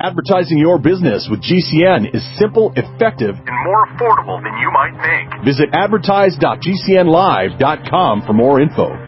Advertising your business with GCN is simple, effective, and more affordable than you might think. Visit advertise.gcnlive.com for more info.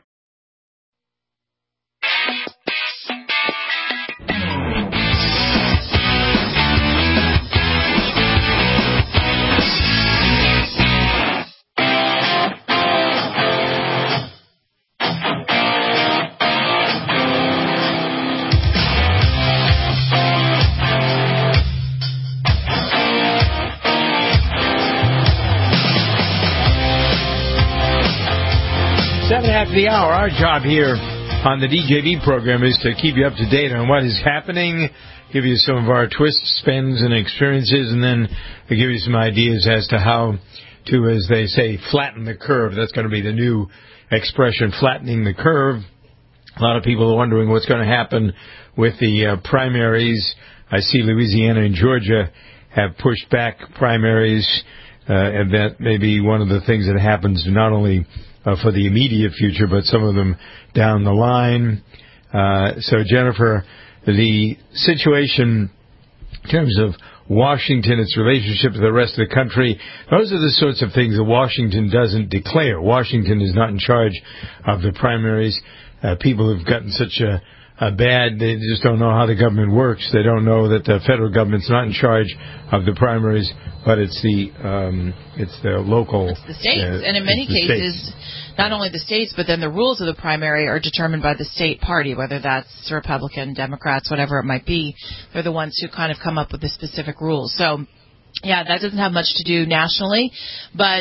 After the hour, our job here on the DJB program is to keep you up to date on what is happening, give you some of our twists, spins, and experiences, and then we give you some ideas as to how to, as they say, flatten the curve. That's going to be the new expression, flattening the curve. A lot of people are wondering what's going to happen with the primaries. I see Louisiana and Georgia have pushed back primaries, and that may be one of the things that happens not only for the immediate future, but some of them down the line. So, Jennifer, the situation in terms of Washington, its relationship to the rest of the country, those are the sorts of things that Washington doesn't declare. Washington is not in charge of the primaries. People have gotten such a bad, they just don't know how the government works. They don't know that the federal government's not in charge of the primaries, but it's the local. It's the states, and in many cases, not only the states, but then the rules of the primary are determined by the state party, whether that's Republican, Democrats, whatever it might be. They're the ones who kind of come up with the specific rules. So, yeah, that doesn't have much to do nationally, but,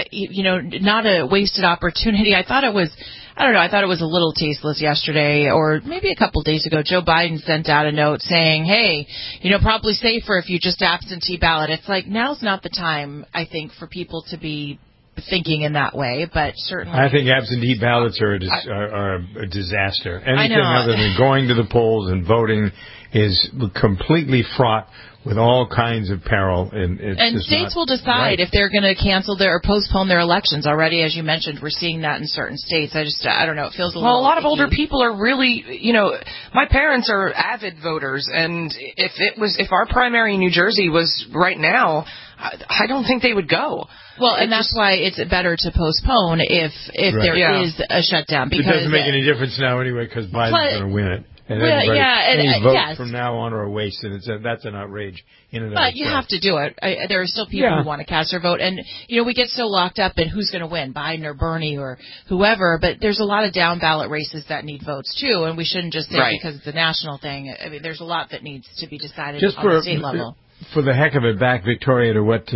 not a wasted opportunity. I thought it was a little tasteless yesterday, or maybe a couple days ago. Joe Biden sent out a note saying, hey, probably safer if you just absentee ballot. It's like, now's not the time, I think, for people to be thinking in that way, but certainly. I think absentee ballots are a disaster. Anything other than going to the polls and voting is completely fraught with all kinds of peril. And states will decide if they're going to cancel or postpone their elections. Already, as you mentioned, we're seeing that in certain states. I don't know. It feels a little. Well, a lot of icky. older people are really, my parents are avid voters, and if our primary in New Jersey was right now, I don't think they would go. Well, and that's why it's better to postpone if there is a shutdown. Because it doesn't make any difference now anyway, because Biden's going to win it. And any vote from now on are a waste, and that's an outrage in and of itself. But you have to do it. There are still people who want to cast their vote, and we get so locked up in who's going to win, Biden or Bernie or whoever. But there's a lot of down ballot races that need votes too, and we shouldn't just say because it's a national thing. I mean, there's a lot that needs to be decided on the state level. For the heck of it, back, Victoria, to what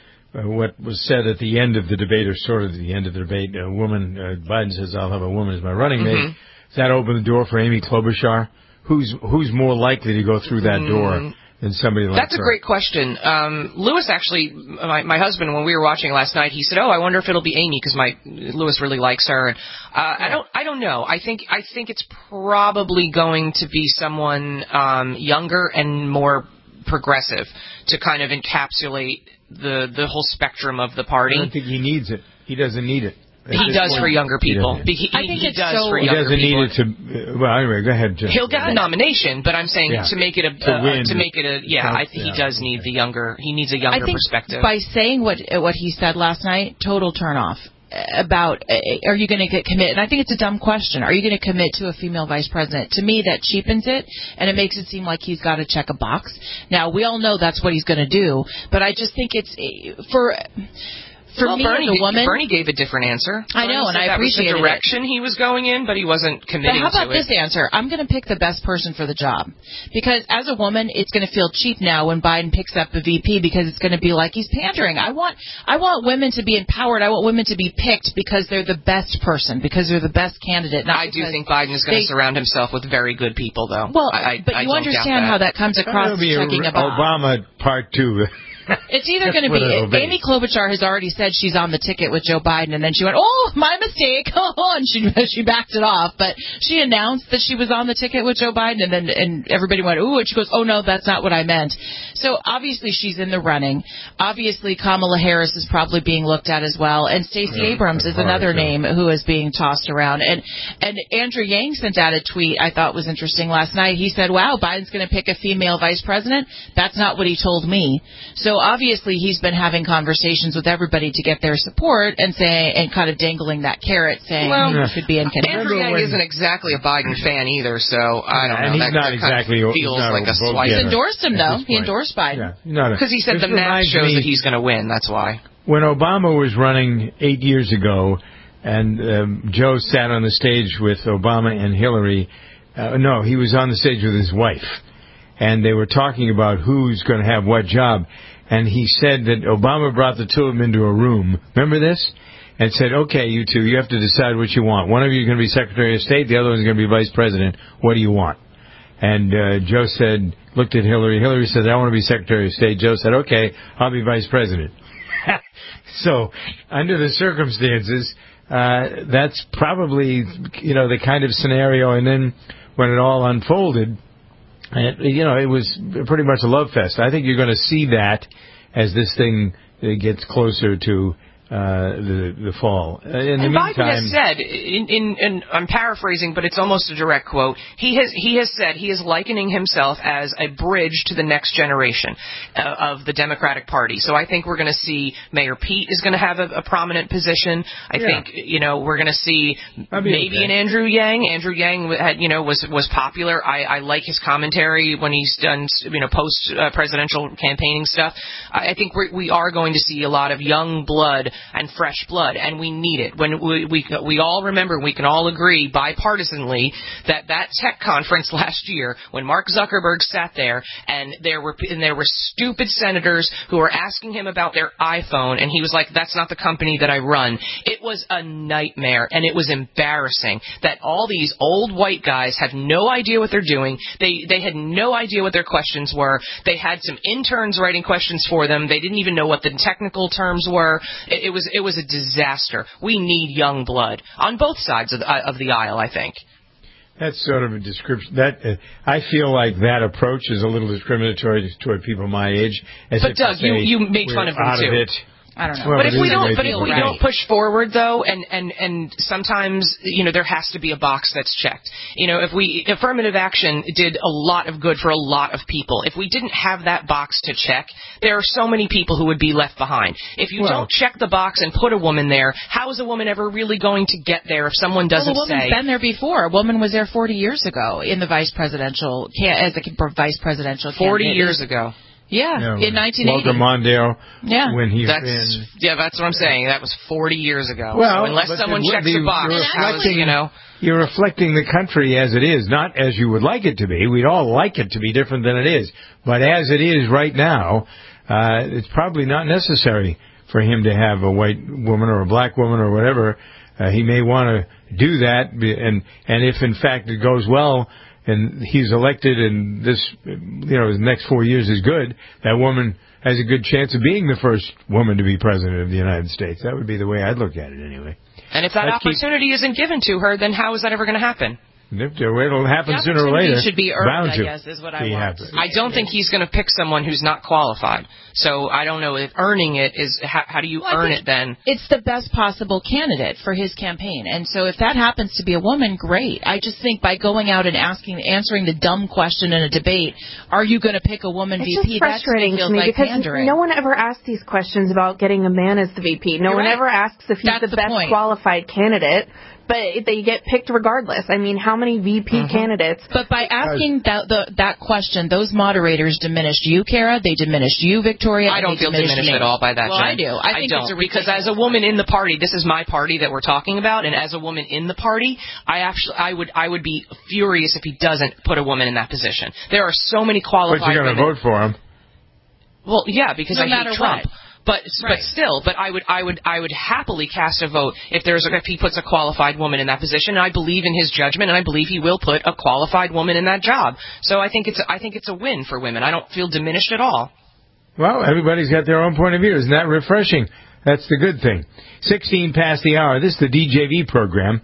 was said at the end of the debate, or sort of the end of the debate. A woman, Biden says, "I'll have a woman as my running mate." Does that open the door for Amy Klobuchar? Who's more likely to go through that door than somebody like That's her? a great question. Lewis actually, my husband, when we were watching last night, he said, "Oh, I wonder if it'll be Amy," because Lewis really likes her. I don't know. I think it's probably going to be someone younger and more progressive to kind of encapsulate the whole spectrum of the party. I don't think he needs it. He doesn't need it. He does for younger people. I think he it's does so. for He younger doesn't people. need it to. Well, anyway, go ahead, Jim. He'll get the nomination, but I'm saying to make it he does need the younger. He needs a younger perspective. By saying what he said last night, total turnoff. About are you going to commit? And I think it's a dumb question. Are you going to commit to a female vice president? To me, that cheapens it, and it makes it seem like he's got to check a box. Now, we all know that's what he's going to do, but I just think it's for me Bernie, as a woman. Bernie gave a different answer. I know, and I appreciate the direction he was going in, but he wasn't committing to it. But how about this answer? I'm going to pick the best person for the job. Because as a woman, it's going to feel cheap now when Biden picks up the VP, because it's going to be like he's pandering. I want women to be empowered. I want women to be picked because they're the best person, because they're the best candidate. I do think Biden is going to surround himself with very good people, though. Well, but you understand how that comes across checking a box. Obama Part 2. It's either going to be Amy Klobuchar has already said she's on the ticket with Joe Biden, and then she went, "Oh, my mistake," and she backed it off. But she announced that she was on the ticket with Joe Biden, and everybody went, "Ooh," and she goes, "Oh no, that's not what I meant." So obviously she's in the running. Obviously Kamala Harris is probably being looked at as well, and Stacey Abrams is another name who is being tossed around. And Andrew Yang sent out a tweet I thought was interesting last night. He said, "Wow, Biden's going to pick a female vice president. That's not what he told me." So obviously he's been having conversations with everybody to get their support and kind of dangling that carrot, saying he should be in contention. Andrew Yang isn't exactly a Biden fan either, so I don't know. And he's not exactly feels like a slice. He endorsed him though. He endorsed Biden because he said the math shows that he's going to win. That's why. When Obama was running 8 years ago, and Joe sat on the stage with Obama and Hillary. No, he was on the stage with his wife. And they were talking about who's going to have what job. And he said that Obama brought the two of them into a room. Remember this? And said, "Okay, you two, you have to decide what you want. One of you is going to be Secretary of State. The other one is going to be Vice President. What do you want?" And Joe said, looked at Hillary. Hillary said, "I want to be Secretary of State." Joe said, "Okay, I'll be Vice President." So, under the circumstances, that's probably, the kind of scenario. And then when it all unfolded, it was pretty much a love fest. I think you're going to see that as this thing gets closer to the fall. And Biden has said, and I'm paraphrasing, but it's almost a direct quote. He has said he is likening himself as a bridge to the next generation of the Democratic Party. So I think we're going to see Mayor Pete is going to have a prominent position. I think we're going to see maybe an Andrew Yang. Andrew Yang was popular. I like his commentary when he's done post presidential campaigning stuff. I think we are going to see a lot of young blood and fresh blood, and we need it. When we all remember, we can all agree bipartisanly that tech conference last year, when Mark Zuckerberg sat there and there were stupid senators who were asking him about their iPhone, and he was like, "That's not the company that I run." It was a nightmare, and it was embarrassing that all these old white guys had no idea what they're doing. They had no idea what their questions were. They had some interns writing questions for them. They didn't even know what the technical terms were. It was a disaster. We need young blood on both sides of the aisle, I think. That's sort of a description. I feel like that approach is a little discriminatory toward people my age. But Doug, you make fun of them too. I don't know. Well, but if we don't push forward though, and sometimes there has to be a box that's checked. If affirmative action did a lot of good for a lot of people, if we didn't have that box to check, there are so many people who would be left behind. If you don't check the box and put a woman there, how is a woman ever really going to get there if someone doesn't say? A woman's been there before. A woman was there 40 years ago in the vice presidential candidate. 40 years ago. Yeah, in 1980. Walter Mondale. Yeah. When he that's what I'm saying. That was 40 years ago. Well, so unless someone checks the box, you're reflecting the country as it is, not as you would like it to be. We'd all like it to be different than it is. But as it is right now, it's probably not necessary for him to have a white woman or a black woman or whatever. He may want to do that, and if in fact it goes well, and he's elected, and this, his next 4 years is good, that woman has a good chance of being the first woman to be president of the United States. That would be the way I'd look at it anyway. And if that opportunity isn't given to her, then how is that ever going to happen? It'll happen sooner or later. Should be earned, I guess, is what I want. I don't think he's going to pick someone who's not qualified. So I don't know if earning it is how do you earn it then? It's the best possible candidate for his campaign, and so if that happens to be a woman, great. I just think by going out and answering the dumb question in a debate, are you going to pick a woman VP? It's just frustrating to me because no one ever asks these questions about getting a man as the VP. No one ever asks if he's the best qualified candidate. But they get picked regardless. I mean, how many VP candidates? But by asking that question, those moderators diminished you, Kara. They diminished you, Victoria. I don't feel diminished at all by that. Well, I do. I think don't, it's because as a woman in the party, this is my party that we're talking about, and as a woman in the party, I would be furious if he doesn't put a woman in that position. There are so many qualified women. But you're going to vote for him. Well, yeah, because I hate Trump. What. But I would happily cast a vote if he puts a qualified woman in that position. And I believe in his judgment, and I believe he will put a qualified woman in that job. So I think it's a win for women. I don't feel diminished at all. Well, everybody's got their own point of view. Isn't that refreshing? That's the good thing. 16 past the hour. This is the DJV program.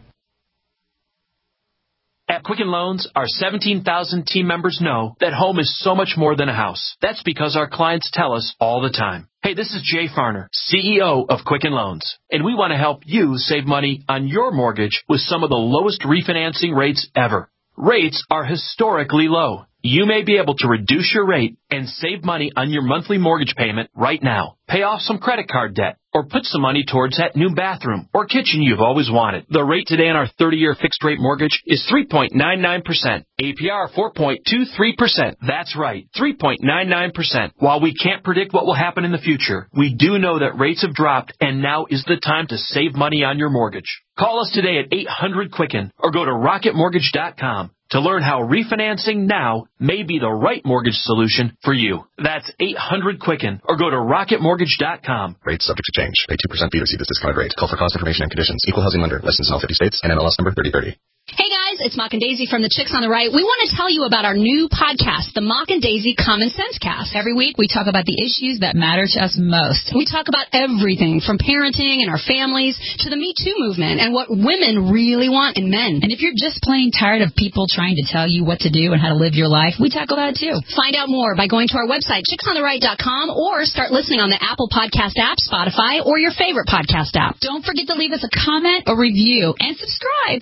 At Quicken Loans, our 17,000 team members know that home is so much more than a house. That's because our clients tell us all the time. Hey, this is Jay Farner, CEO of Quicken Loans, and we want to help you save money on your mortgage with some of the lowest refinancing rates ever. Rates are historically low. You may be able to reduce your rate and save money on your monthly mortgage payment right now. Pay off some credit card debt or put some money towards that new bathroom or kitchen you've always wanted. The rate today on our 30-year fixed-rate mortgage is 3.99%. APR 4.23%. That's right, 3.99%. While we can't predict what will happen in the future, we do know that rates have dropped and now is the time to save money on your mortgage. Call us today at 800-QUICKEN or go to rocketmortgage.com to learn how refinancing now may be the right mortgage solution for you. That's 800-QUICKEN or go to rocketmortgage.com. Rates subject to change. Pay 2% fee to receive this discounted rate. Call for cost information and conditions. Equal housing lender. License in all 50 states and MLS number 3030. Hey guys, it's Mock and Daisy from the Chicks on the Right. We want to tell you about our new podcast, the Mock and Daisy Common Sense Cast. Every week we talk about the issues that matter to us most. We talk about everything from parenting and our families to the Me Too movement and what women really want in men. And if you're just plain tired of people trying to tell you what to do and how to live your life, we tackle that too. Find out more by going to our website, chicksontheright.com, or start listening on the Apple Podcast app, Spotify, or your favorite podcast app. Don't forget to leave us a comment, a review, and subscribe.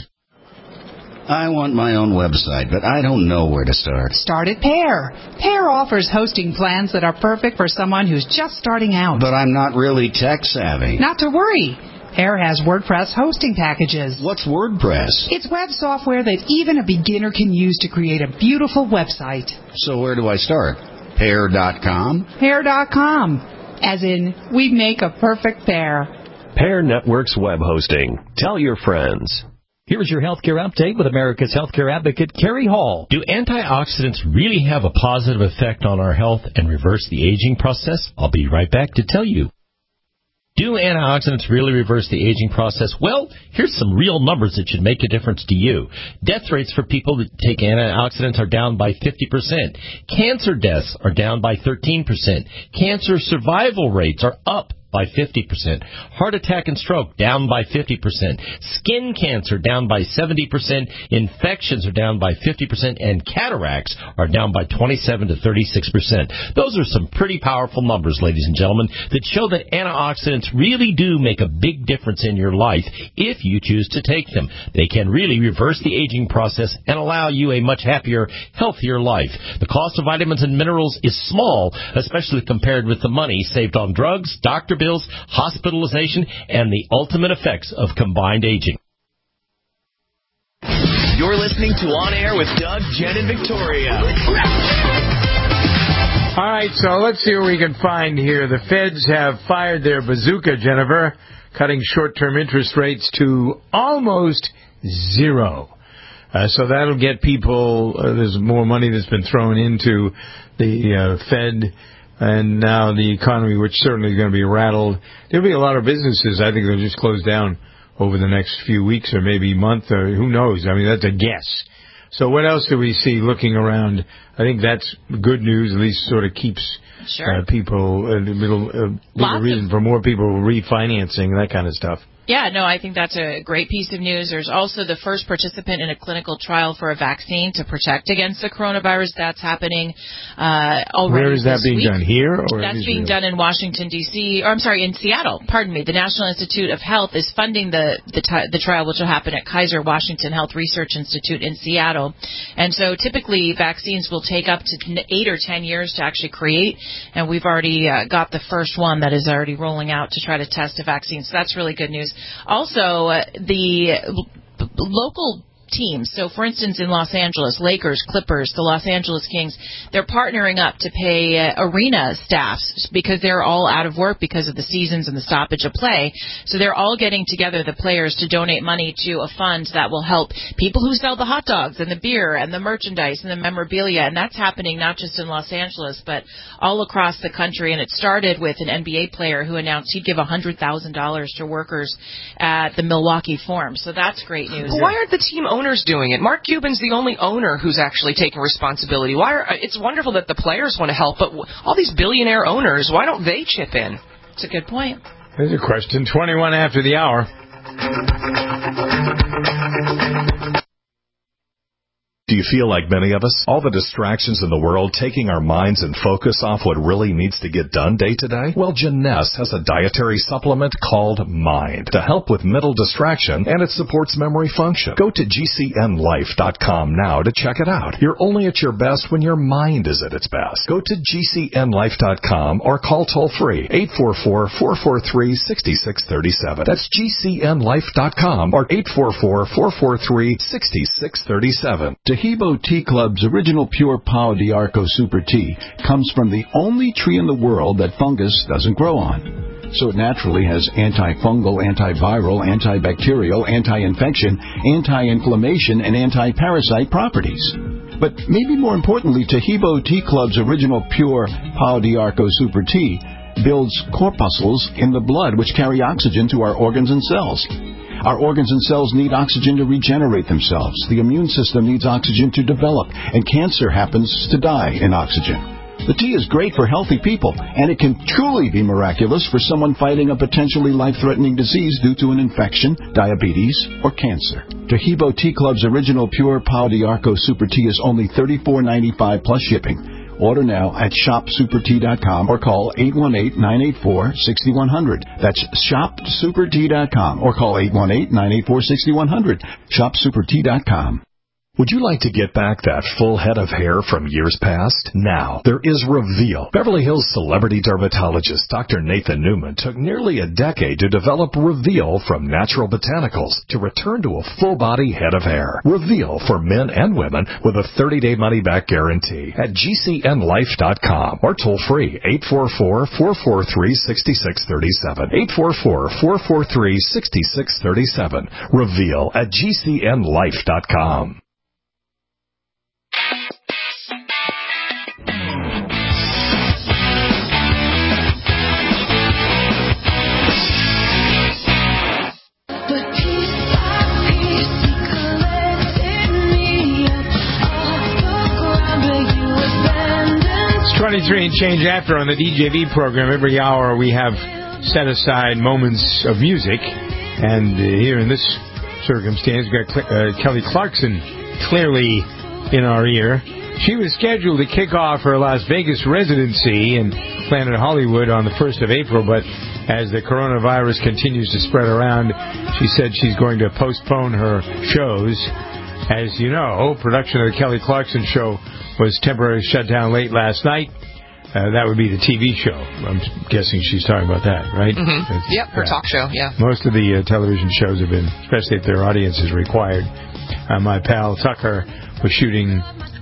I want my own website, but I don't know where to start. Start at Pair. Pair offers hosting plans that are perfect for someone who's just starting out. But I'm not really tech savvy. Not to worry. Pair has WordPress hosting packages. What's WordPress? It's web software that even a beginner can use to create a beautiful website. So where do I start? Pair.com? Pair.com. As in, we make a perfect pair. Pair Networks Web Hosting. Tell your friends. Here's your healthcare update with America's healthcare advocate, Carrie Hall. Do antioxidants really have a positive effect on our health and reverse the aging process? I'll be right back to tell you. Do antioxidants really reverse the aging process? Well, here's some real numbers that should make a difference to you. Death rates for people that take antioxidants are down by 50%. Cancer deaths are down by 13%. Cancer survival rates are up by 50%. Heart attack and stroke down by 50%. Skin cancer down by 70%. Infections are down by 50%. And cataracts are down by 27 to 36%. Those are some pretty powerful numbers, ladies and gentlemen, that show that antioxidants really do make a big difference in your life if you choose to take them. They can really reverse the aging process and allow you a much happier, healthier life. The cost of vitamins and minerals is small, especially compared with the money saved on drugs, doctor bills, hospitalization, and the ultimate effects of combined aging. You're listening to On Air with Doug, Jen, and Victoria. All right, so let's see what we can find here. The Feds have fired their bazooka, Jennifer, cutting short-term interest rates to almost zero. So that'll get people, there's more money that's been thrown into the Fed and now the economy, which certainly is going to be rattled. There'll be a lot of businesses, I think, they'll just close down over the next few weeks or maybe month, or who knows. I mean, that's a guess. So what else do we see looking around? I think that's good news, at least sort of keeps people, a little reason for more people refinancing, that kind of stuff. Yeah, no, I think that's a great piece of news. There's also the first participant in a clinical trial for a vaccine to protect against the coronavirus. That's happening already. Where is that being done? Here? Or that's being done in Washington, D.C., or I'm sorry, in Seattle. Pardon me. The National Institute of Health is funding the trial, which will happen at Kaiser Washington Health Research Institute in Seattle. And so typically vaccines will take up to 8 or 10 years to actually create, and we've already got the first one that is already rolling out to try to test a vaccine. So that's really good news. Also, the local teams. So, for instance, in Los Angeles, Lakers, Clippers, the Los Angeles Kings, they're partnering up to pay arena staffs because they're all out of work because of the seasons and the stoppage of play. So they're all getting together, the players, to donate money to a fund that will help people who sell the hot dogs and the beer and the merchandise and the memorabilia. And that's happening not just in Los Angeles, but all across the country. And it started with an NBA player who announced he'd give $100,000 to workers at the Milwaukee Forum. So that's great news. Why aren't the team owners doing it? Mark Cuban's the only owner who's actually taking responsibility. It's wonderful that the players want to help, but all these billionaire owners, why don't they chip in? It's a good point. There's a question. 21 after the hour. Do you feel like many of us? All the distractions in the world taking our minds and focus off what really needs to get done day to day? Well, Jeunesse has a dietary supplement called Mind to help with mental distraction, and it supports memory function. Go to GCNlife.com now to check it out. You're only at your best when your mind is at its best. Go to GCNlife.com or call toll-free 844-443-6637. That's GCNlife.com or 844-443-6637. Tahibo Tea Club's original pure Pau d'Arco Super Tea comes from the only tree in the world that fungus doesn't grow on. So it naturally has antifungal, antiviral, antibacterial, anti-infection, anti-inflammation, and anti-parasite properties. But maybe more importantly, Tahibo Tea Club's original pure Pau d'Arco Super Tea builds corpuscles in the blood which carry oxygen to our organs and cells. Our organs and cells need oxygen to regenerate themselves. The immune system needs oxygen to develop, and cancer happens to die in oxygen. The tea is great for healthy people, and it can truly be miraculous for someone fighting a potentially life-threatening disease due to an infection, diabetes, or cancer. Tahibo Tea Club's original pure Pau d'Arco Super Tea is only $34.95 plus shipping. Order now at shopsupertea.com or call 818-984-6100. That's shopsupertea.com or call 818-984-6100. Shopsupertea.com. Would you like to get back that full head of hair from years past? Now, there is Reveal. Beverly Hills celebrity dermatologist Dr. Nathan Newman took nearly a decade to develop Reveal from natural botanicals to return to a full-body head of hair. Reveal for men and women with a 30-day money-back guarantee at GCNlife.com or toll-free 844-443-6637. 844-443-6637. Reveal at GCNlife.com. It's 23 and change after on the DJV program. Every hour we have set aside moments of music, and here in this circumstance we've got Kelly Clarkson clearly in our ear. She was scheduled to kick off her Las Vegas residency in Planet Hollywood on the 1st of April, but as the coronavirus continues to spread around, she said she's going to postpone her shows. As you know, production of the Kelly Clarkson Show was temporarily shut down late last night. That would be the TV show. I'm guessing she's talking about that, right? Mm-hmm. Yep, her talk show, yeah. Most of the television shows have been, especially if their audience is required. My pal Tucker was shooting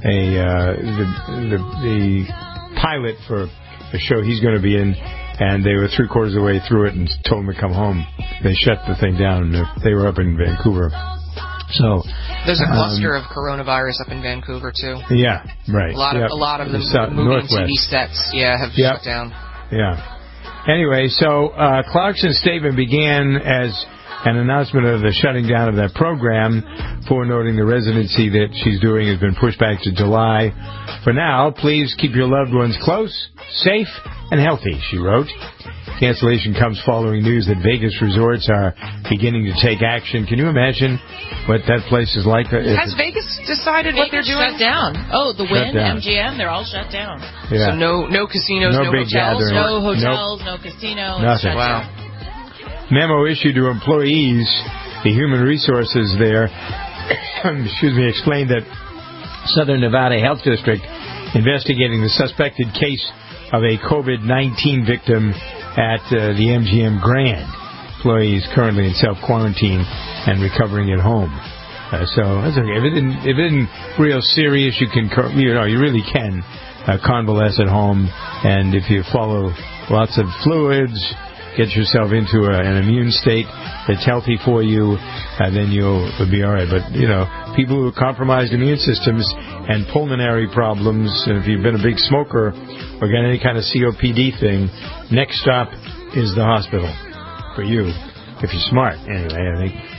the pilot for a show he's going to be in, and they were 3/4 of the way through it and told him to come home. They shut the thing down. They were up in Vancouver. So there's a cluster of coronavirus up in Vancouver too. Yeah, right. A lot of the moving TV sets, have shut down. Yeah. Anyway, so Clarkson's statement began as an announcement of the shutting down of that program, foreknoting the residency that she's doing has been pushed back to July. For now, please keep your loved ones close, safe, and healthy, she wrote. Cancellation comes following news that Vegas resorts are beginning to take action. Can you imagine what that place is like? Has Vegas decided what they're doing? Shut down. Oh, the Wynn, MGM, they're all shut down. Yeah. So no casinos, no big hotels? Gathering. No hotels, no casino. Nothing. Wow. Memo issued to employees. The human resources there, explained that Southern Nevada Health District investigating the suspected case of a COVID-19 victim at the MGM Grand. Employees currently in self-quarantine and recovering at home. So that's okay. If it isn't real serious, you really can convalesce at home. And if you follow lots of fluids, get yourself into an immune state that's healthy for you, then you'll be all right. But, people who have compromised immune systems and pulmonary problems, and if you've been a big smoker or got any kind of COPD thing, next stop is the hospital for you, if you're smart. Anyway, I think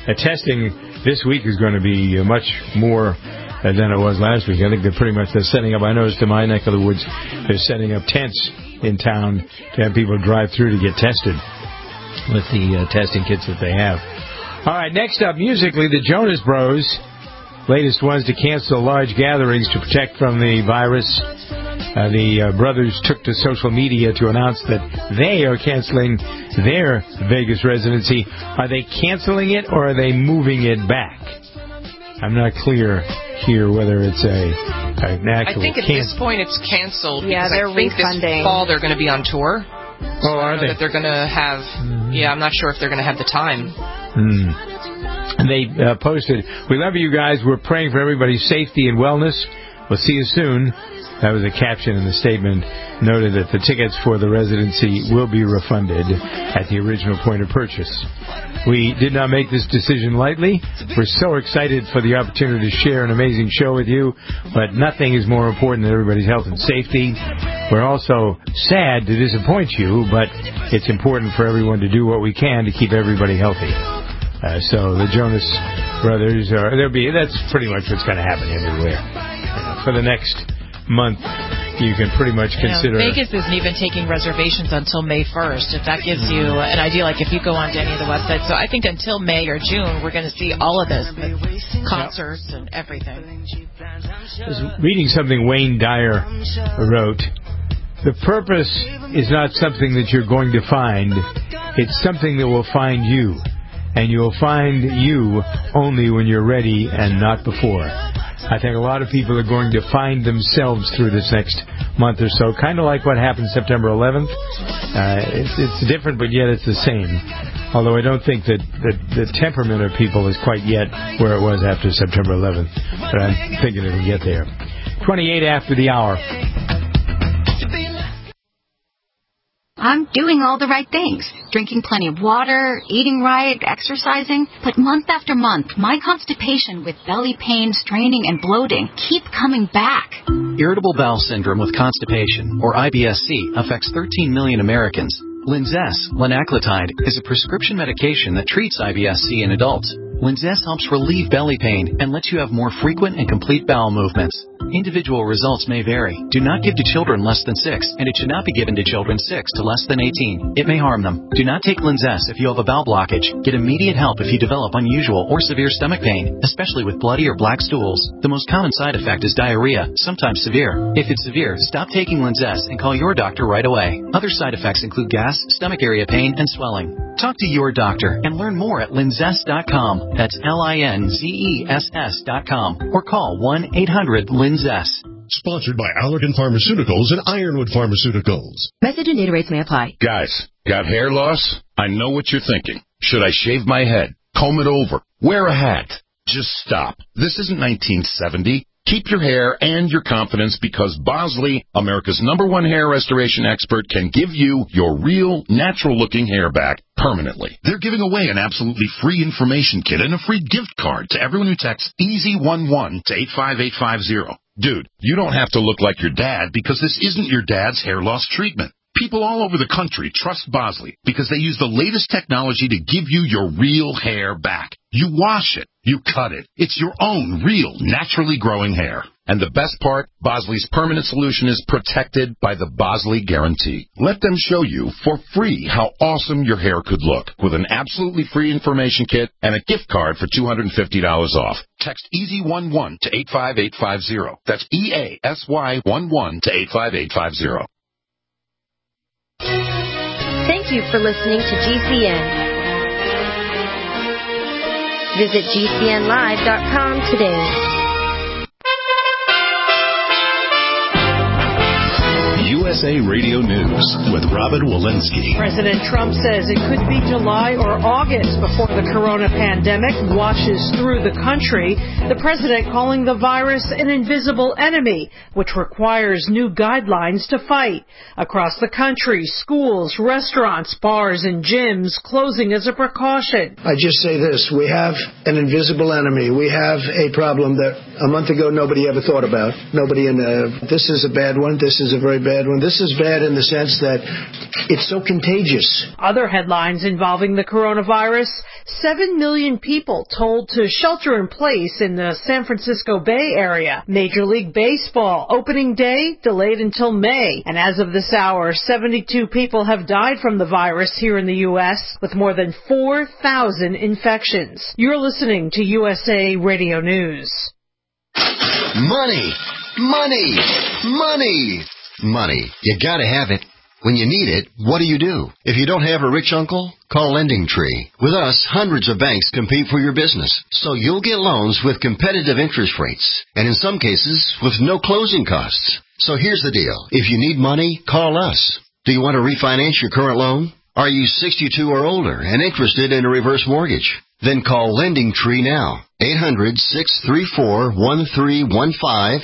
testing this week is going to be much more than it was last week. I think they're setting up, I noticed in my neck of the woods, they're setting up tents in town to have people drive through to get tested with the testing kits that they have. All right, next up, musically, the Jonas Bros, latest ones to cancel large gatherings to protect from the virus. The brothers took to social media to announce that they are canceling their Vegas residency. Are they canceling it or are they moving it back? I'm not clear here whether it's an actual. I think at this point it's canceled. Yeah, they're refunding. This fall they're going to be on tour. Oh, are they? That they're going to have. Yeah, I'm not sure if they're going to have the time. And they posted, "We love you guys. We're praying for everybody's safety and wellness. We'll see you soon." That was a caption in the statement. Noted that the tickets for the residency will be refunded at the original point of purchase. We did not make this decision lightly. We're so excited for the opportunity to share an amazing show with you, but nothing is more important than everybody's health and safety. We're also sad to disappoint you, but it's important for everyone to do what we can to keep everybody healthy. So the Jonas Brothers that's pretty much what's going to happen everywhere. For the next month, you can pretty much consider... Vegas isn't even taking reservations until May 1st, if that gives you an idea, like if you go onto any of the websites. So I think until May or June, we're going to see all of this, the concerts and everything. I was reading something Wayne Dyer wrote. The purpose is not something that you're going to find. It's something that will find you. And you'll find you only when you're ready and not before. I think a lot of people are going to find themselves through this next month or so, kind of like what happened September 11th. It's different, but yet it's the same. Although I don't think that the temperament of people is quite yet where it was after September 11th. But I'm thinking it'll get there. 28 after the hour. I'm doing all the right things. Drinking plenty of water, eating right, exercising. But month after month, my constipation with belly pain, straining, and bloating keep coming back. Irritable bowel syndrome with constipation, or IBS-C, affects 13 million Americans. Linzess, linaclotide, is a prescription medication that treats IBS-C in adults. Linzess helps relieve belly pain and lets you have more frequent and complete bowel movements. Individual results may vary. Do not give to children less than 6, and it should not be given to children 6 to less than 18. It may harm them. Do not take Linzess if you have a bowel blockage. Get immediate help if you develop unusual or severe stomach pain, especially with bloody or black stools. The most common side effect is diarrhea, sometimes severe. If it's severe, stop taking Linzess and call your doctor right away. Other side effects include gas, stomach area pain, and swelling. Talk to your doctor and learn more at linzess.com. That's LINZESS.com. Or call 1-800-LINZESS. Sponsored by Allergan Pharmaceuticals and Ironwood Pharmaceuticals. Message and data rates may apply. Guys, got hair loss? I know what you're thinking. Should I shave my head? Comb it over? Wear a hat? Just stop. This isn't 1970. Keep your hair and your confidence because Bosley, America's #1 hair restoration expert, can give you your real, natural-looking hair back permanently. They're giving away an absolutely free information kit and a free gift card to everyone who texts EASY11 to 85850. Dude, you don't have to look like your dad because this isn't your dad's hair loss treatment. People all over the country trust Bosley because they use the latest technology to give you your real hair back. You wash it. You cut it. It's your own real, naturally growing hair. And the best part, Bosley's permanent solution is protected by the Bosley Guarantee. Let them show you for free how awesome your hair could look with an absolutely free information kit and a gift card for $250 off. Text EASY11 to 85850. That's EASY11 to 85850. Thank you for listening to GCN. Visit GCNlive.com today. USA Radio News with Robin Walensky. President Trump says it could be July or August before the corona pandemic washes through the country. The president calling the virus an invisible enemy, which requires new guidelines to fight. Across the country, schools, restaurants, bars, and gyms closing as a precaution. I just say this. We have an invisible enemy. We have a problem that a month ago nobody ever thought about. This is a bad one. This is a very bad one. This is bad in the sense that it's so contagious. Other headlines involving the coronavirus: 7 million people told to shelter in place in the San Francisco Bay Area. Major League Baseball opening day delayed until May. And as of this hour, 72 people have died from the virus here in the U.S., with more than 4,000 infections. You're listening to USA Radio News. Money, money, money, money. You gotta have it. When you need it, what do? If you don't have a rich uncle, call LendingTree. With us, hundreds of banks compete for your business, so you'll get loans with competitive interest rates, and in some cases, with no closing costs. So here's the deal. If you need money, call us. Do you want to refinance your current loan? Are you 62 or older and interested in a reverse mortgage? Then call LendingTree now. 800-634-1315.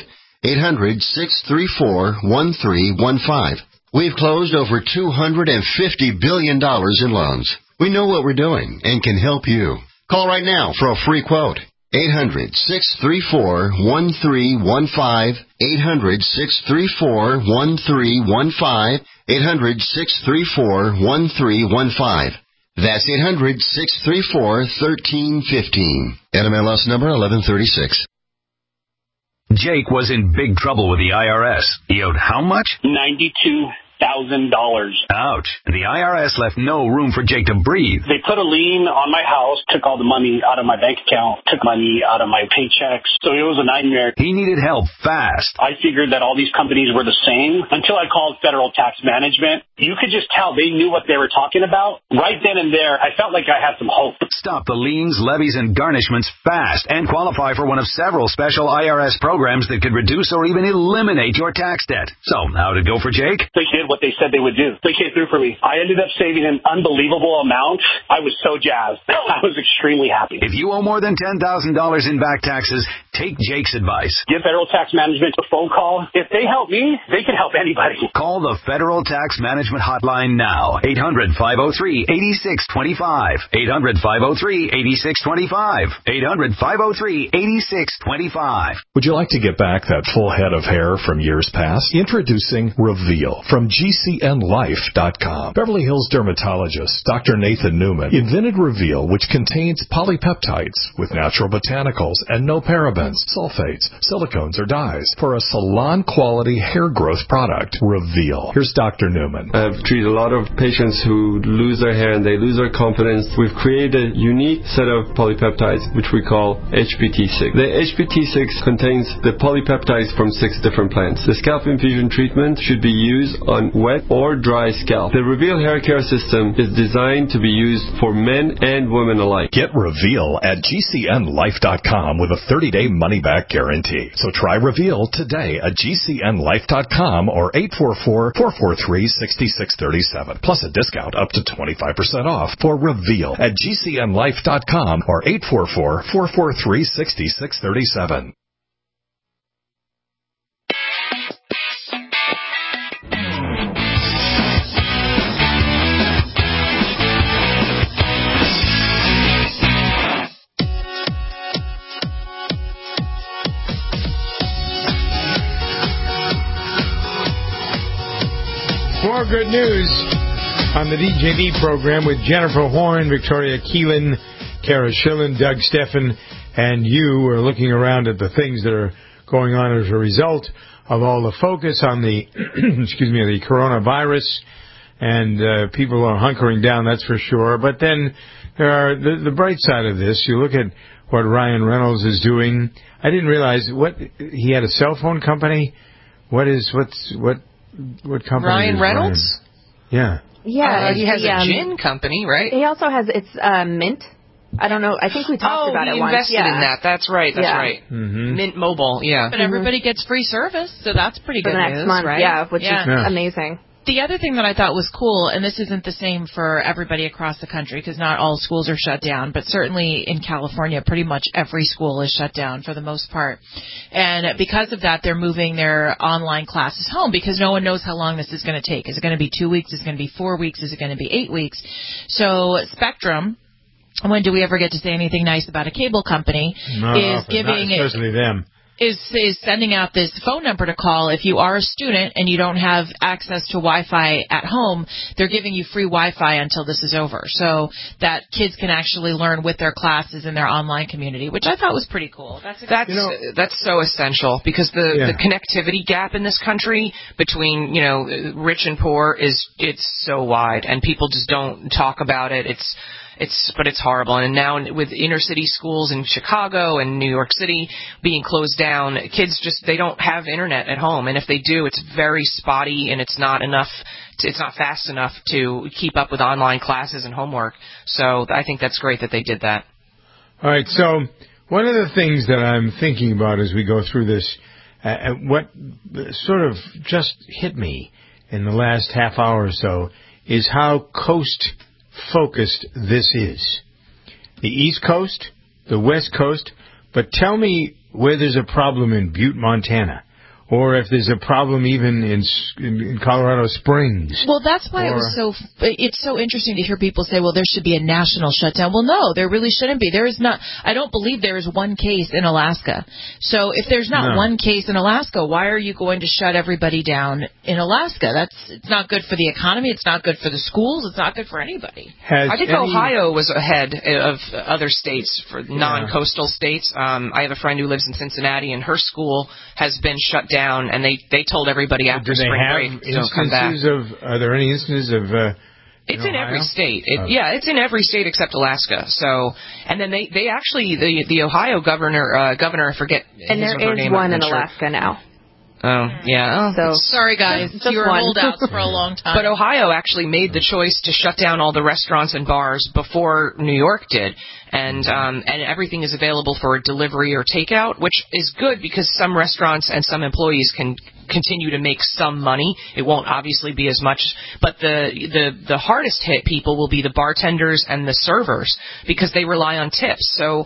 800-634-1315. We've closed over $250 billion in loans. We know what we're doing and can help you. Call right now for a free quote. 800-634-1315. 800-634-1315. 800-634-1315. That's 800-634-1315. NMLS number 1136. Jake was in big trouble with the IRS. He owed how much? $92,000. Ouch. The IRS left no room for Jake to breathe. They put a lien on my house, took all the money out of my bank account, took money out of my paychecks. So it was a nightmare. He needed help fast. I figured that all these companies were the same until I called Federal Tax Management. You could just tell they knew what they were talking about. Right then and there, I felt like I had some hope. Stop the liens, levies, and garnishments fast and qualify for one of several special IRS programs that could reduce or even eliminate your tax debt. So, how'd it go for Jake? They did what they said they would do. They came through for me. I ended up saving an unbelievable amount. I was so jazzed. I was extremely happy. If you owe more than $10,000 in back taxes, take Jake's advice. Give Federal Tax Management a phone call. If they help me, they can help anybody. Call the Federal Tax Management Hotline now. 800-503-8625. 800-503-8625. 800-503-8625. Would you like to get back that full head of hair from years past? Introducing Reveal from GCNLife.com. Beverly Hills dermatologist Dr. Nathan Newman invented Reveal, which contains polypeptides with natural botanicals and no parabens, sulfates, silicones, or dyes for a salon-quality hair growth product. Reveal. Here's Dr. Newman. I've treated a lot of patients who lose their hair and they lose their confidence. We've created a unique set of polypeptides, which we call HPT6. The HPT6 contains the polypeptides from 6 different plants. The scalp infusion treatment should be used on wet or dry scalp. The Reveal hair care system is designed to be used for men and women alike. Get Reveal at GCNLife.com with a 30-day money-back guarantee. So try Reveal today at GCNLife.com or 844-443-6637. Plus a discount up to 25% off for Reveal at GCNLife.com or 844-443-6637. More good news on the DJB program with Jennifer Horn, Victoria Keelan, Kara Schillen, Doug Steffen, and you. We're looking around at the things that are going on as a result of all the focus on the the coronavirus, and people are hunkering down, that's for sure. But then there are the bright side of this. You look at what Ryan Reynolds is doing. I didn't realize he had a cell phone company. What company? Ryan Reynolds? Yeah. Yeah. He has a gin company, right? He also has, it's Mint. I don't know. I think we talked about it once. Oh, he invested in that. That's right. Right. Mm-hmm. Mint Mobile, yeah. But everybody gets free service, so that's pretty good next news, month, right? Yeah, which is amazing. The other thing that I thought was cool, and this isn't the same for everybody across the country because not all schools are shut down, but certainly in California, pretty much every school is shut down for the most part. And because of that, they're moving their online classes home because no one knows how long this is going to take. Is it going to be 2 weeks? Is it going to be 4 weeks? Is it going to be 8 weeks? So Spectrum, when do we ever get to say anything nice about a cable company, is giving... Especially them. is sending out this phone number to call if you are a student and you don't have access to Wi-Fi at home. They're giving you free Wi-Fi until this is over, so that kids can actually learn with their classes in their online community, which I thought was pretty cool. That's so essential, because the connectivity gap in this country between rich and poor it's so wide, and people just don't talk about it. But it's horrible. And now with inner city schools in Chicago and New York City being closed down, kids they don't have internet at home. And if they do, it's very spotty, and it's not fast enough to keep up with online classes and homework. So I think that's great that they did that. All right. So one of the things that I'm thinking about as we go through this, what sort of just hit me in the last half hour or so is how coast-focused this is. The East Coast, the West Coast, but tell me where there's a problem in Butte, Montana, or if there's a problem even in Colorado Springs. Well, that's why it's so interesting to hear people say, well, there should be a national shutdown. Well, no, there really shouldn't be. There is not. I don't believe there is one case in Alaska. So if there's not one case in Alaska, why are you going to shut everybody down in Alaska? It's not good for the economy. It's not good for the schools. It's not good for anybody. I think Ohio was ahead of other states, for non-coastal states. I have a friend who lives in Cincinnati, and her school has been shut down. And they told everybody after spring break, don't come back. Are there any instances of? It's in every state. It's in every state except Alaska. So, and then they actually the Ohio governor, I forget. And there is one in Alaska now. Oh, yeah. So sorry, guys. You were holdouts for a long time. But Ohio actually made the choice to shut down all the restaurants and bars before New York did. And everything is available for delivery or takeout, which is good because some restaurants and some employees can continue to make some money. It won't obviously be as much, but the hardest hit people will be the bartenders and the servers, because they rely on tips. So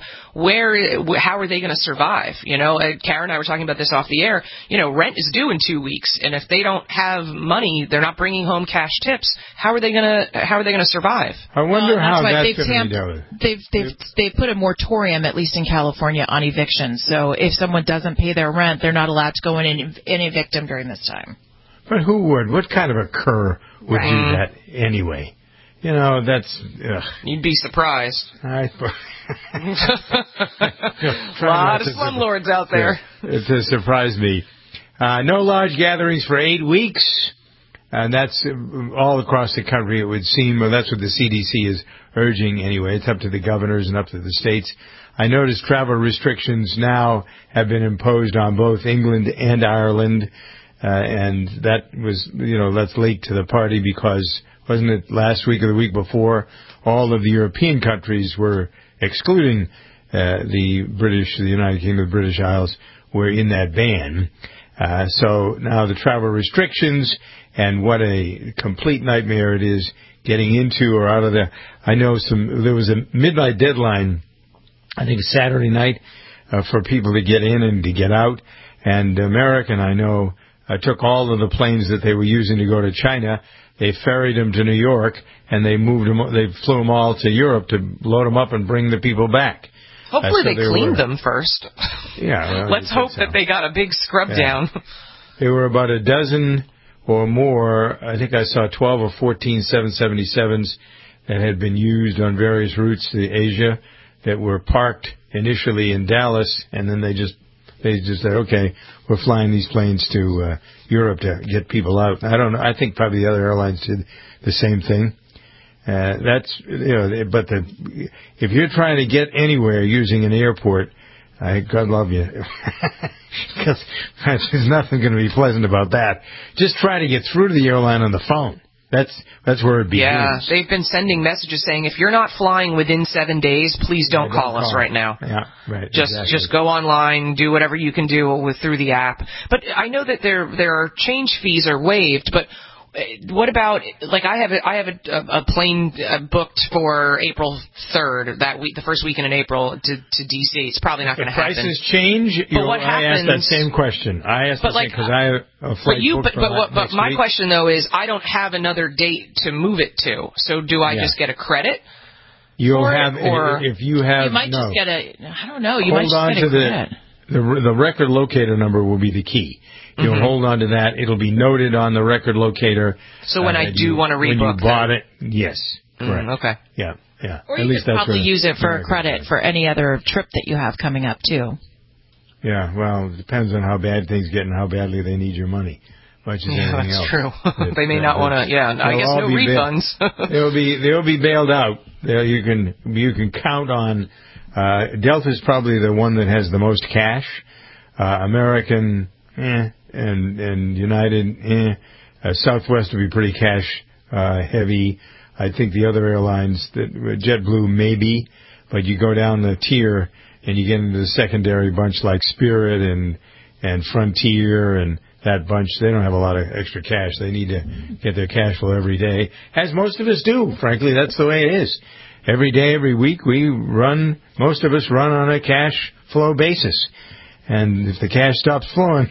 how are they going to survive? Karen and I were talking about this off the air. Rent is due in 2 weeks, and if they don't have money, they're not bringing home cash tips. How are they going to survive? I wonder how that's going to be done. They've put a moratorium, at least in California, on evictions. So if someone doesn't pay their rent, they're not allowed to go in and evict them during this time. But who would? What kind of a cur would do that anyway? That's... You'd be surprised. A lot of slumlords out there. To surprise me. No large gatherings for 8 weeks. And that's all across the country, it would seem. Well, that's what the CDC is urging anyway. It's up to the governors and up to the states. I noticed travel restrictions now have been imposed on both England and Ireland. And that was, that's late to the party, because wasn't it last week or the week before, all of the European countries were excluding the United Kingdom, the British Isles were in that ban. So now the travel restrictions, and what a complete nightmare it is getting into or out of there. I know there was a midnight deadline, I think Saturday night, for people to get in and to get out. And American, I know, took all of the planes that they were using to go to China. They ferried them to New York, and they flew them all to Europe to load them up and bring the people back. Hopefully they cleaned them first. Yeah. Well, let's hope that they got a big scrub down. There were about a dozen or more. I think I saw 12 or 14 777s that had been used on various routes to Asia that were parked initially in Dallas, and then they just said, okay, we're flying these planes to Europe to get people out. I don't know. I think probably the other airlines did the same thing. But if you're trying to get anywhere using an airport, God love you, because there's nothing going to be pleasant about that. Just try to get through to the airline on the phone. That's where it begins. Yeah, they've been sending messages saying, if you're not flying within 7 days, please don't call us right now. Yeah, right. Just go online, do whatever you can do through the app. But I know that there are change fees are waived, but what about, like, I have a plane booked for April 3rd, that week, the first weekend in April, to D.C. It's probably not going to happen. If prices change, I asked that same question. I asked because I have a flight booked for next But my week. question, though, is I don't have another date to move it to. So do I just get a credit? You'll have, if you have, you might just get I don't know, you might just get a credit. the record locator number will be the key. You'll hold on to that. It'll be noted on the record locator. So when I do want to rebook, when you bought it, yes, correct. Okay. Yeah. Or you could probably use it for credit for any other trip that you have coming up too. Yeah, well, it depends on how bad things get and how badly they need your money. Much as anything else. That's true. They may not want to. Yeah, I guess no refunds. They'll be bailed out. You can count on. Delta's probably the one that has the most cash. American, and United, Southwest will be pretty cash heavy. I think the other airlines, JetBlue maybe, but you go down the tier and you get into the secondary bunch like Spirit and Frontier and that bunch. They don't have a lot of extra cash. They need to get their cash flow every day, as most of us do. Frankly, that's the way it is. Every day, every week, most of us run on a cash flow basis. And if the cash stops flowing,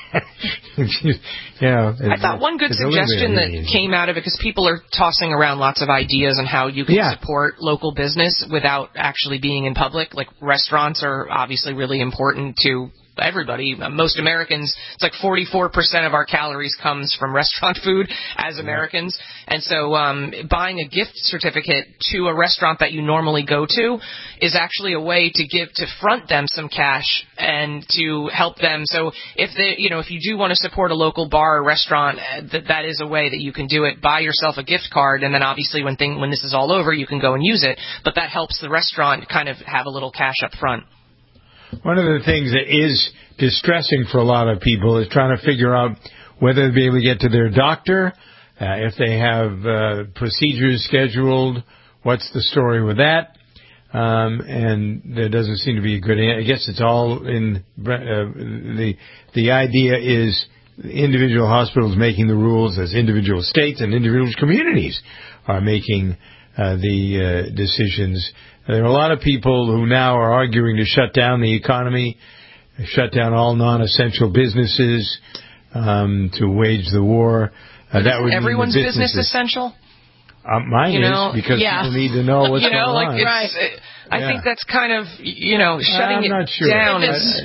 I thought one good suggestion that came out of it, because people are tossing around lots of ideas on how you can support local business without actually being in public. Like restaurants are obviously really important to everybody. Most Americans, it's like 44% of our calories comes from restaurant food as Americans. And so buying a gift certificate to a restaurant that you normally go to is actually a way to front them some cash and to help them. So if you do want to support a local bar or restaurant, that is a way that you can do it. Buy yourself a gift card, and then obviously when this is all over, you can go and use it. But that helps the restaurant kind of have a little cash up front. One of the things that is distressing for a lot of people is trying to figure out whether they'll be able to get to their doctor, if they have procedures scheduled, what's the story with that? And there doesn't seem to be a good answer. I guess it's all in the idea is individual hospitals making the rules as individual states and individual communities are making the decisions. There are a lot of people who now are arguing to shut down the economy, shut down all non-essential businesses, to wage the war. That would everyone's business essential? Mine is, because people need to know what's going on. I think that's kind of, shutting it down is...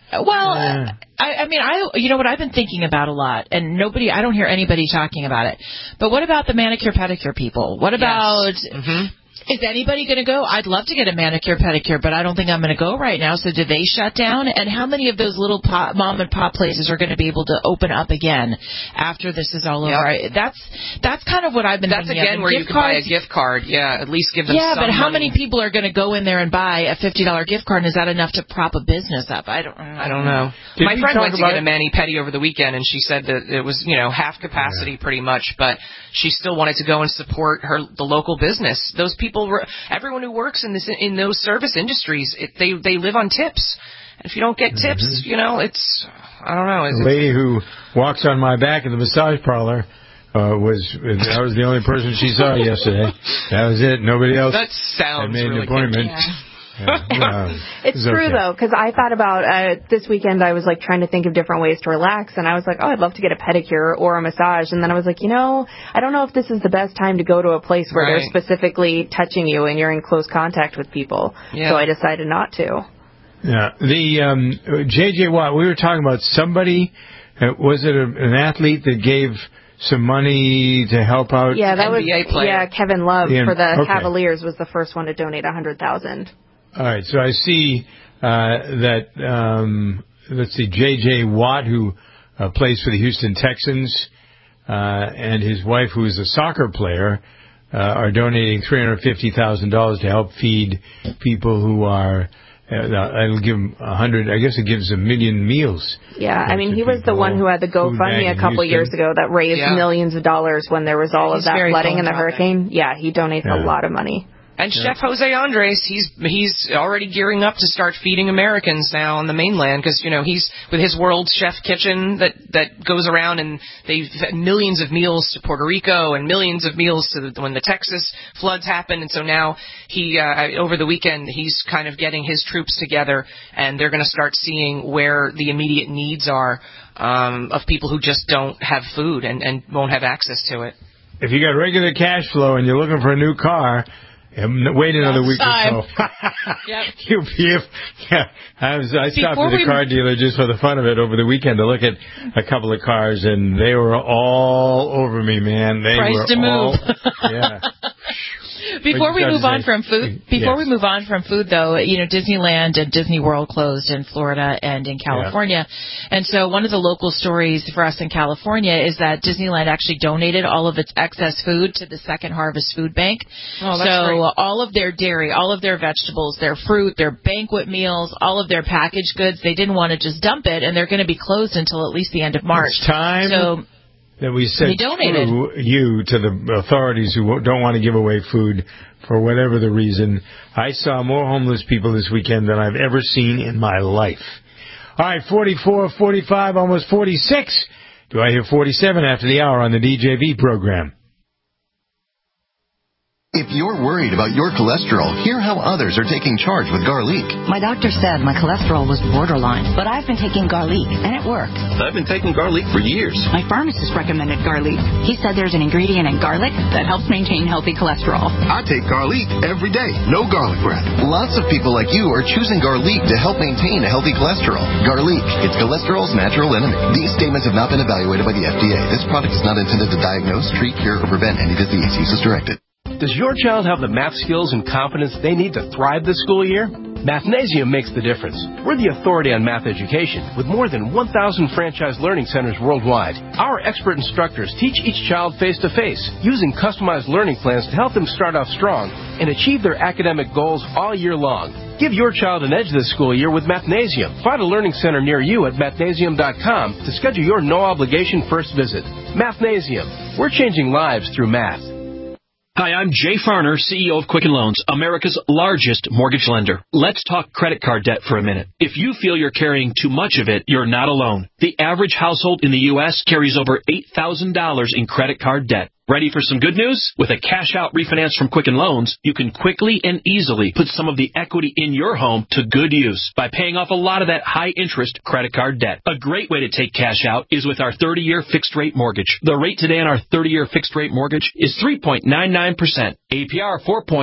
I mean, you know what I've been thinking about a lot, and I don't hear anybody talking about it. But what about the manicure pedicure people? What about... Is anybody going to go? I'd love to get a manicure pedicure, but I don't think I'm going to go right now. So did they shut down? And how many of those little mom and pop places are going to be able to open up again after this is all over? That's kind of what I've been thinking. That's again where you can buy a gift card. Yeah, at least give them some but how money. many people are going to go in there and buy a $50 gift card? And is that enough to prop a business up? I don't know. My friend went to get a mani-pedi over the weekend, and she said that it was half capacity pretty much, but she still wanted to go and support the local business. Those people, everyone who works in those service industries, they live on tips. And if you don't get tips, it's, I don't know. The lady who walks on my back in the massage parlor was the only person she saw yesterday. That was it. Nobody else had made an appointment. It's true though, because I thought about this weekend. I was like trying to think of different ways to relax, and I was like, I'd love to get a pedicure or a massage. And then I was like, I don't know if this is the best time to go to a place where they're specifically touching you and you're in close contact with people. So I decided not to. Yeah, the J.J. Watt. We were talking about somebody. Was it an athlete that gave some money to help out? Yeah, that NBA was player. Kevin Love for the Cavaliers was the first one to donate $100,000. All right, so I see that, let's see, J.J. Watt, who plays for the Houston Texans, and his wife, who is a soccer player, are donating $350,000 to help feed people who are, it'll give them 100, I guess it gives a million meals. Yeah, I mean, he was the one who had the GoFundMe a couple years ago that raised millions of dollars when there was all of that flooding and the hurricane. Yeah, he donates a lot of money. And Chef Jose Andres, he's already gearing up to start feeding Americans now on the mainland, because he's with his World Chef Kitchen that goes around, and they've had millions of meals to Puerto Rico and millions of meals to when the Texas floods happened. And so now he over the weekend he's kind of getting his troops together, and they're going to start seeing where the immediate needs are of people who just don't have food and won't have access to it. If you got regular cash flow and you're looking for a new car, Wait another week or so. Yep. I stopped at the car dealer just for the fun of it over the weekend to look at a couple of cars, and they were all over me, man. They Price were to all, move. Yeah. Before we move on from food, though, Disneyland and Disney World closed in Florida and in California. Yeah. And so one of the local stories for us in California is that Disneyland actually donated all of its excess food to the Second Harvest Food Bank. Oh, that's great. All of their dairy, all of their vegetables, their fruit, their banquet meals, all of their packaged goods, they didn't want to just dump it, and they're going to be closed until at least the end of March. It's time that we said you to the authorities who don't want to give away food for whatever the reason. I saw more homeless people this weekend than I've ever seen in my life. All right, 44, 45, almost 46. Do I hear 47 after the hour on the DJV program? If you're worried about your cholesterol, hear how others are taking charge with Garlic. My doctor said my cholesterol was borderline, but I've been taking Garlic, and it worked. I've been taking Garlic for years. My pharmacist recommended Garlic. He said there's an ingredient in garlic that helps maintain healthy cholesterol. I take Garlic every day. No garlic breath. Lots of people like you are choosing Garlic to help maintain a healthy cholesterol. Garlic, it's cholesterol's natural enemy. These statements have not been evaluated by the FDA. This product is not intended to diagnose, treat, cure, or prevent any disease. Use as directed. Does your child have the math skills and confidence they need to thrive this school year? Mathnasium makes the difference. We're the authority on math education with more than 1,000 franchise learning centers worldwide. Our expert instructors teach each child face-to-face using customized learning plans to help them start off strong and achieve their academic goals all year long. Give your child an edge this school year with Mathnasium. Find a learning center near you at mathnasium.com to schedule your no-obligation first visit. Mathnasium. We're changing lives through math. Hi, I'm Jay Farner, CEO of Quicken Loans, America's largest mortgage lender. Let's talk credit card debt for a minute. If you feel you're carrying too much of it, you're not alone. The average household in the U.S. carries over $8,000 in credit card debt. Ready for some good news? With a cash-out refinance from Quicken Loans, you can quickly and easily put some of the equity in your home to good use by paying off a lot of that high-interest credit card debt. A great way to take cash out is with our 30-year fixed-rate mortgage. The rate today on our 30-year fixed-rate mortgage is 3.99%. APR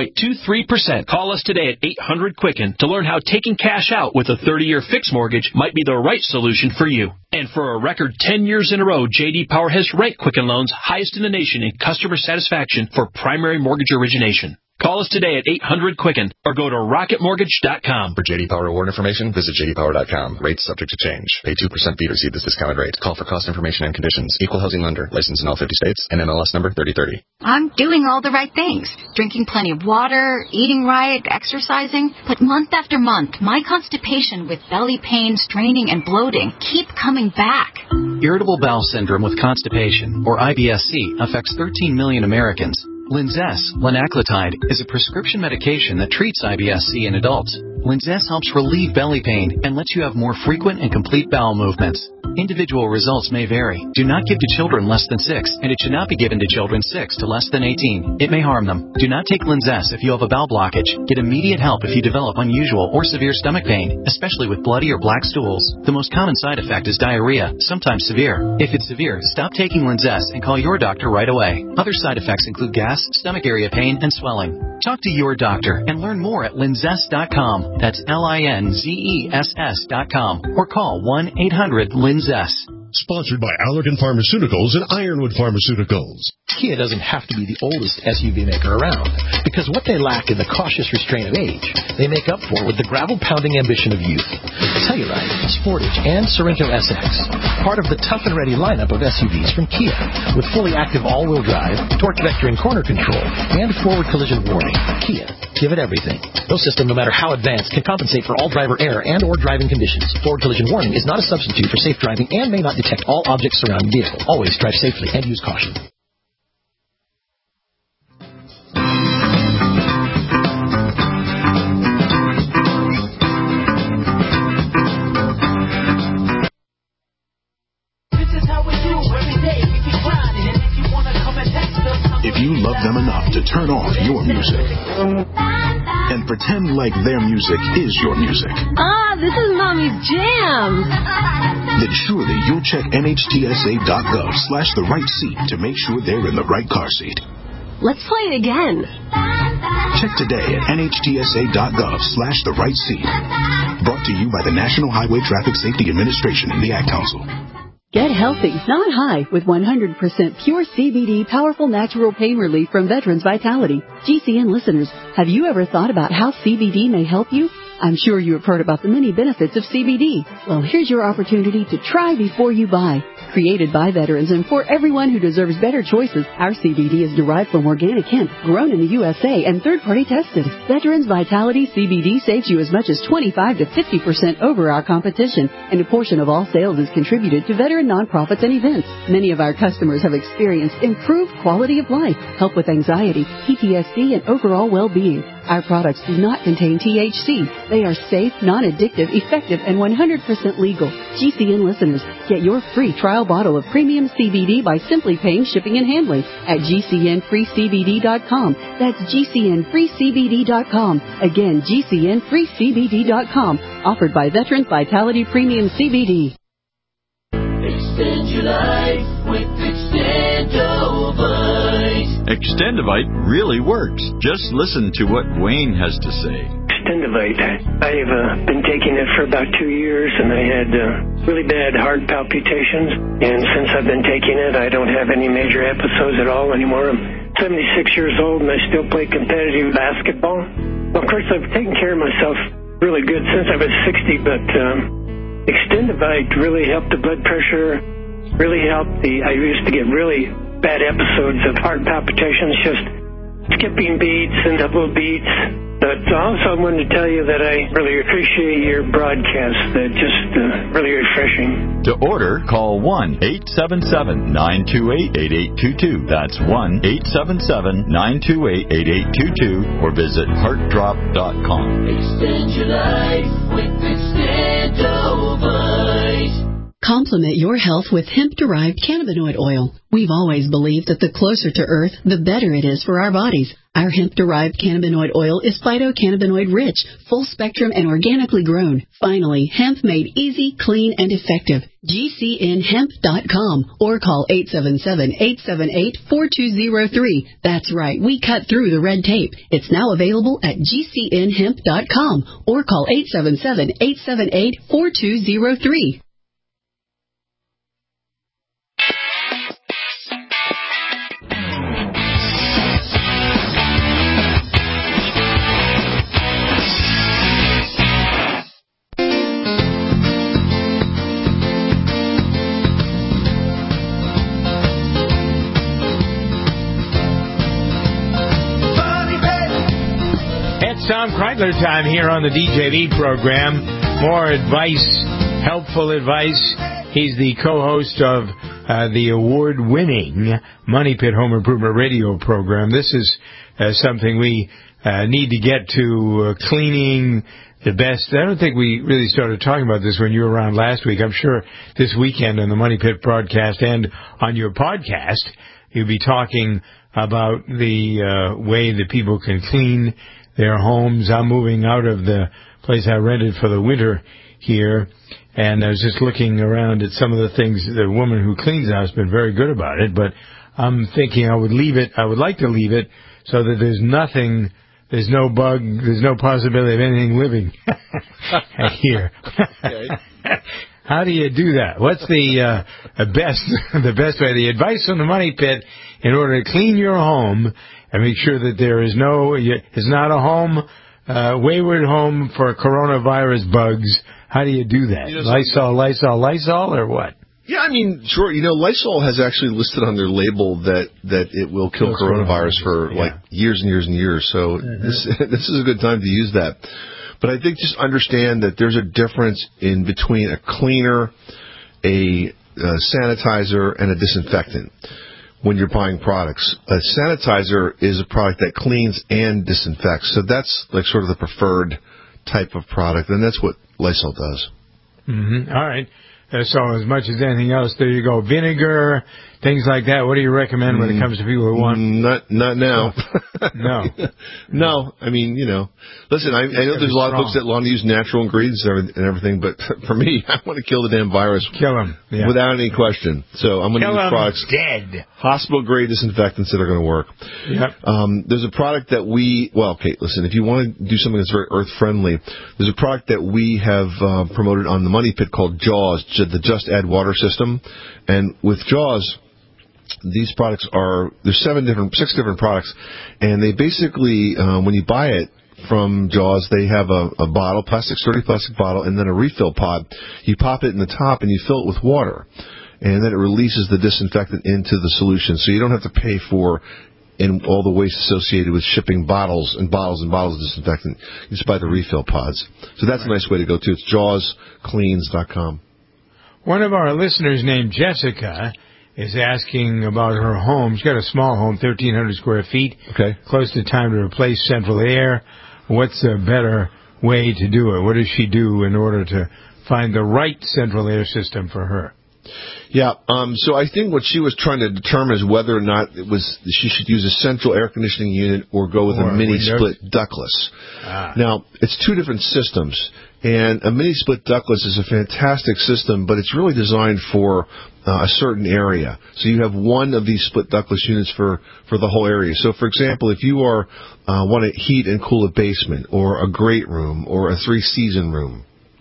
4.23%. Call us today at 800-QUICKEN to learn how taking cash out with a 30-year fixed mortgage might be the right solution for you. And for a record 10 years in a row, J.D. Power has ranked Quicken Loans highest in the nation in customer satisfaction for primary mortgage origination. Call us today at 800-QUICKEN or go to rocketmortgage.com. For J.D. Power award information, visit jdpower.com. Rates subject to change. Pay 2% fee to receive this discounted rate. Call for cost information and conditions. Equal housing lender. Licensed in all 50 states. NMLS number 3030. I'm doing all the right things. Drinking plenty of water, eating right, exercising. But month after month, my constipation with belly pain, straining, and bloating keep coming back. Irritable bowel syndrome with constipation, or IBS-C, affects 13 million Americans. Linzess, linaclotide, is a prescription medication that treats IBS-C in adults. Linzess helps relieve belly pain and lets you have more frequent and complete bowel movements. Individual results may vary. Do not give to children less than 6, and it should not be given to children 6 to less than 18. It may harm them. Do not take Linzess if you have a bowel blockage. Get immediate help if you develop unusual or severe stomach pain, especially with bloody or black stools. The most common side effect is diarrhea, sometimes severe. If it's severe, stop taking Linzess and call your doctor right away. Other side effects include gas, stomach area pain, and swelling. Talk to your doctor and learn more at linzess.com. That's LINZESS.com. Or call 1-800-LINZESS. Sponsored by Allergan Pharmaceuticals and Ironwood Pharmaceuticals. Kia doesn't have to be the oldest SUV maker around, because what they lack in the cautious restraint of age, they make up for with the gravel-pounding ambition of youth. Telluride, Sportage, and Sorento SX, part of the tough and ready lineup of SUVs from Kia, with fully active all-wheel drive, torque vector and corner control, and forward collision warning. Kia, give it everything. No system, no matter how advanced, can compensate for all driver error and or driving conditions. Forward collision warning is not a substitute for safe driving and may not detect all objects surrounding the vehicle. Always drive safely and use caution. If you love them enough to turn off your music and pretend like their music is your music. This is Mommy's jam. Then surely you'll check NHTSA.gov/the right seat to make sure they're in the right car seat. Let's play it again. Check today at nhtsa.gov/the-right-seat. Brought to you by the National Highway Traffic Safety Administration and the Ad Council. Get healthy, not high, with 100% pure CBD powerful natural pain relief from Veterans Vitality. GCN listeners, have you ever thought about how CBD may help you? I'm sure you have heard about the many benefits of CBD. Well, here's your opportunity to try before you buy. Created by veterans and for everyone who deserves better choices, our CBD is derived from organic hemp, grown in the USA and third-party tested. Veterans Vitality CBD saves you as much as 25 to 50% over our competition, and a portion of all sales is contributed to veteran nonprofits and events. Many of our customers have experienced improved quality of life, help with anxiety, PTSD, and overall well-being. Our products do not contain THC. They are safe, non-addictive, effective, and 100% legal. GCN listeners, get your free trial bottle of premium CBD by simply paying shipping and handling at GCNFreeCBD.com. That's GCNFreeCBD.com. Again, GCNFreeCBD.com. Offered by Veterans Vitality Premium CBD. Extend your life with Extendovite. Extendovite really works. Just listen to what Wayne has to say. Extendovite. I've been taking it for about 2 years, and I had really bad heart palpitations. And since I've been taking it, I don't have any major episodes at all anymore. I'm 76 years old, and I still play competitive basketball. Well, of course, I've taken care of myself really good since I was 60, but Extendovite really helped the blood pressure, really helped I used to get really bad episodes of heart palpitations, just skipping beats and double beats. But also I wanted to tell you that I really appreciate your broadcast. They're just really refreshing. To order, call 1-877-928-8822. That's 1-877-928-8822 or visit heartdrop.com. Extend your life with Extendovite. Complement your health with hemp-derived cannabinoid oil. We've always believed that the closer to Earth, the better it is for our bodies. Our hemp-derived cannabinoid oil is phytocannabinoid-rich, full-spectrum, and organically grown. Finally, hemp made easy, clean, and effective. GCNHemp.com or call 877-878-4203. That's right, we cut through the red tape. It's now available at GCNHemp.com or call 877-878-4203. Tom Kreitler time here on the DJV program. More advice, helpful advice. He's the co-host of the award-winning Money Pit Home Improvement Radio program. This is something we need to get to, cleaning the best. I don't think we really started talking about this when you were around last week. I'm sure this weekend on the Money Pit broadcast and on your podcast, you'll be talking about the way that people can clean their homes. I'm moving out of the place I rented for the winter here, and I was just looking around at some of the things. The woman who cleans the house has been very good about it, but I'm thinking I would like to leave it so that there's nothing, there's no bug, there's no possibility of anything living here. Okay. How do you do that? What's the best way? The advice from the Money Pit in order to clean your home and make sure that there is not a home, wayward home for coronavirus bugs. How do you do that? Lysol, or what? Yeah, I mean, sure. Lysol has actually listed on their label that it will kill coronavirus for like years and years and years. So this is a good time to use that. But I think just understand that there's a difference in between a cleaner, a sanitizer, and a disinfectant when you're buying products. A sanitizer is a product that cleans and disinfects. So that's like sort of the preferred type of product, and that's what Lysol does. Mm-hmm. All right. So as much as anything else, there you go. Vinegar, things like that. What do you recommend when it comes to people who want? Not now. No. No. I mean, listen, I know there's a lot of folks that want to use natural ingredients and everything, but for me, I want to kill the damn virus. Kill them. Yeah. Without any question. So I'm going to use products. Dead. Hospital-grade disinfectants that are going to work. Yep. There's a product that listen, if you want to do something that's very earth-friendly, there's a product that we have promoted on the Money Pit called JAWS, the Just Add Water system. And with JAWS, these products there's 6 different products, and they basically, when you buy it from JAWS, they have a bottle, sturdy plastic bottle, and then a refill pod. You pop it in the top, and you fill it with water, and then it releases the disinfectant into the solution, so you don't have to pay for all the waste associated with shipping bottles and bottles and bottles of disinfectant. You just buy the refill pods. So that's a nice way to go, too. It's JAWScleans.com. One of our listeners named Jessica is asking about her home. She's got a small home, 1,300 square feet. Okay. Close to time to replace central air. What's a better way to do it? What does she do in order to find the right central air system for her? Yeah, so I think what she was trying to determine is whether or not she should use a central air conditioning unit or go with a mini split ductless. Now, it's 2 different systems, and a mini split ductless is a fantastic system, but it's really designed for a certain area. So you have one of these split ductless units for the whole area. So, for example, if you want to heat and cool a basement or a great room or a 3-season room,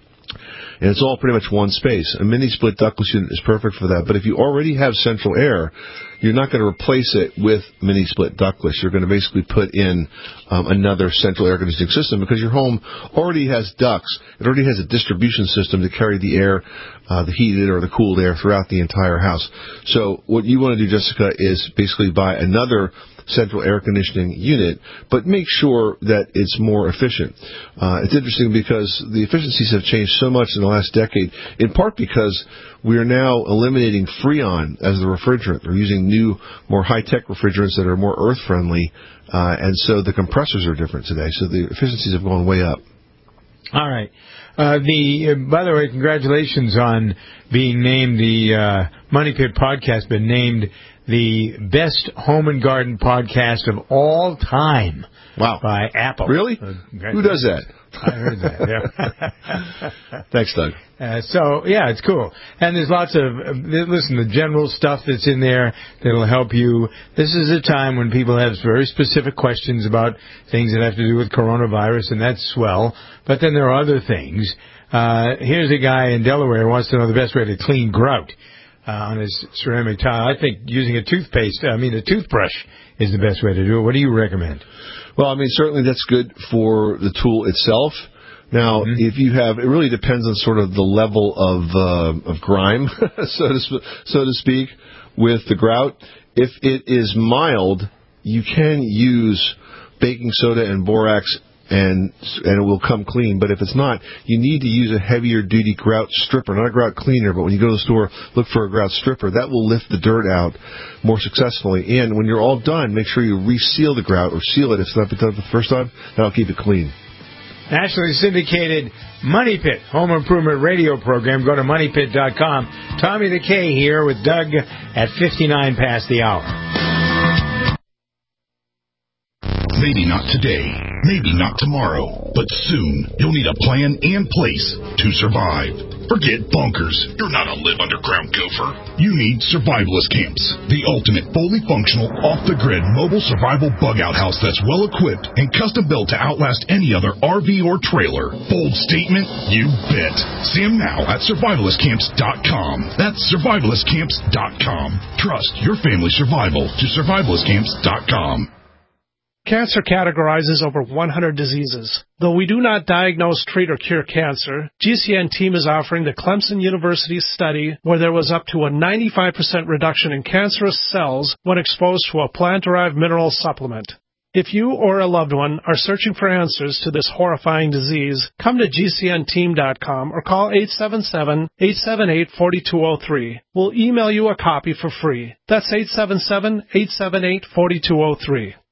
and it's all pretty much one space. A mini split ductless unit is perfect for that. But if you already have central air, you're not going to replace it with mini split ductless. You're going to basically put in another central air conditioning system because your home already has ducts. It already has a distribution system to carry the air, the heated or the cooled air throughout the entire house. So what you want to do, Jessica, is basically buy another central air conditioning unit, but make sure that it's more efficient. It's interesting because the efficiencies have changed so much in the last decade, in part because we are now eliminating Freon as the refrigerant. We're using new, more high-tech refrigerants that are more earth-friendly, and so the compressors are different today, so the efficiencies have gone way up. All right. By the way, congratulations on being named the Money Pit podcast, been named the best home and garden podcast of all time. Wow. By Apple. Really? Who does that? I heard that, yeah. Thanks, Doug. It's cool. And there's lots of, the general stuff that's in there that'll help you. This is a time when people have very specific questions about things that have to do with coronavirus, and that's swell. But then there are other things. Here's a guy in Delaware who wants to know the best way to clean grout on his ceramic tile. I think using a toothbrush is the best way to do it. What do you recommend? Well, I mean, certainly that's good for the tool itself. Now, if you have, it really depends on sort of the level of grime, so to speak, with the grout. If it is mild, you can use baking soda and borax and it will come clean. But if it's not, you need to use a heavier duty grout stripper, not a grout cleaner, but when you go to the store, look for a grout stripper. That will lift the dirt out more successfully. And when you're all done, make sure you reseal the grout or seal it if it's not been done for the first time. That'll keep it clean. Nationally syndicated Money Pit Home Improvement Radio program. Go to moneypit.com. Tommy the K here with Doug at 59 past the hour. Maybe not today, maybe not tomorrow, but soon you'll need a plan and place to survive. Forget bunkers. You're not a live underground gopher. You need survivalist camps, the ultimate fully functional, off-the-grid mobile survival bug-out house that's well-equipped and custom-built to outlast any other RV or trailer. Bold statement? You bet. See them now at survivalistcamps.com. That's survivalistcamps.com. Trust your family's survival to survivalistcamps.com. Cancer categorizes over 100 diseases. Though we do not diagnose, treat, or cure cancer, GCN team is offering the Clemson University study where there was up to a 95% reduction in cancerous cells when exposed to a plant-derived mineral supplement. If you or a loved one are searching for answers to this horrifying disease, come to GCNteam.com or call 877-878-4203. We'll email you a copy for free. That's 877-878-4203.